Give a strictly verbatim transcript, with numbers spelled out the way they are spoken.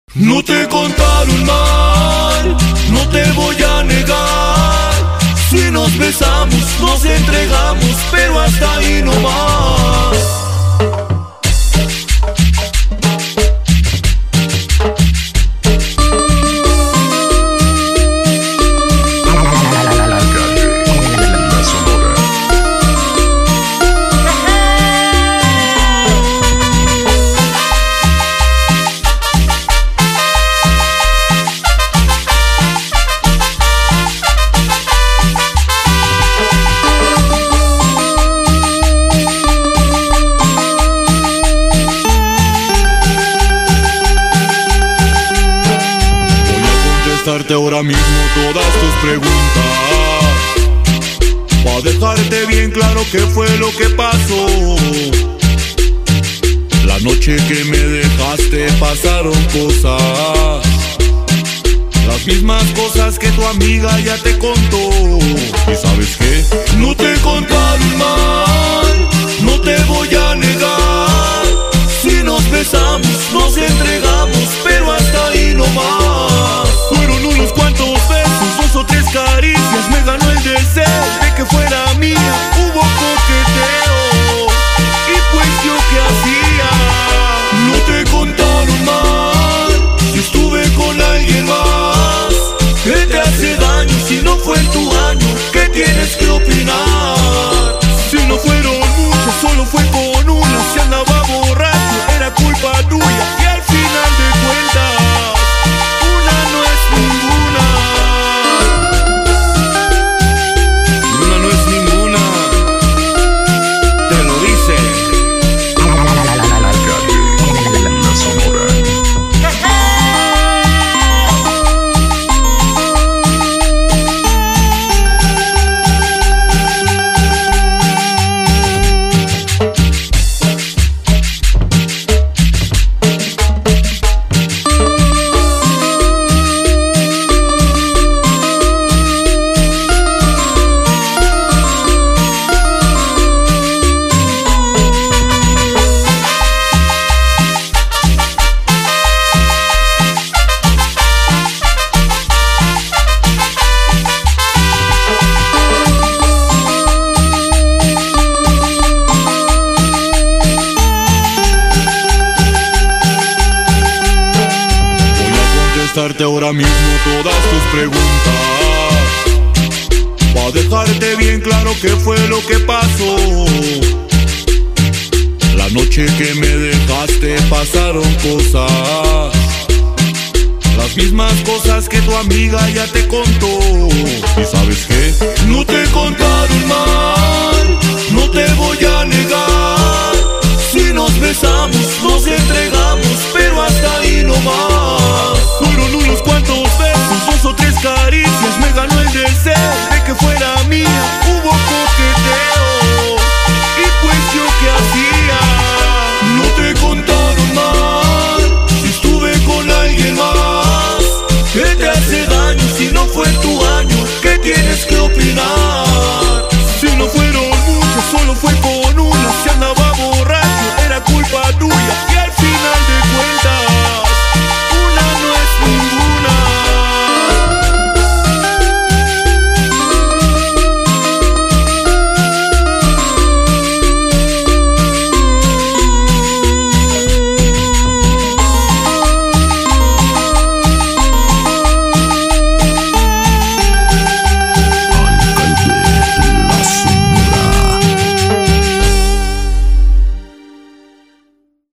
No te contaron mal, no te voy a negar. Si nos besamos, nos entregamos, pero hasta ahí no más. Ahora mismo todas tus preguntas, pa' dejarte bien claro qué fue lo que pasó. La noche que me dejaste pasaron cosas, las mismas cosas que tu amiga ya te contó. ¿Y sabes qué? No te contaron mal, no te voy a negar. Si nos besamos, nos entregamos, pero hasta ahí no más. Fueron unos cuantos besos, dos o tres caricias, me ganó el deseo de que fuera mía. Hubo coqueteo, y pues yo qué hacía. No te contaron mal, si estuve con alguien más. ¿Qué te hace daño si no fue en tu año? ¿Qué tienes que opinar? Si no fueron muchas, solo fue con una. Si andaba borracho, era culpa tuya. Y al final de cuentas, ahora mismo todas tus preguntas, pa' dejarte bien claro qué fue lo que pasó. La noche que me dejaste pasaron cosas, las mismas cosas que tu amiga ya te contó. ¿Y sabes qué? No te contaron mal, no te voy a negar. Si nos besamos, nos entregamos, pero hasta ahí no más. Fueron unos cuantos besos, dos o tres caricias, me ganó el deseo de que fuera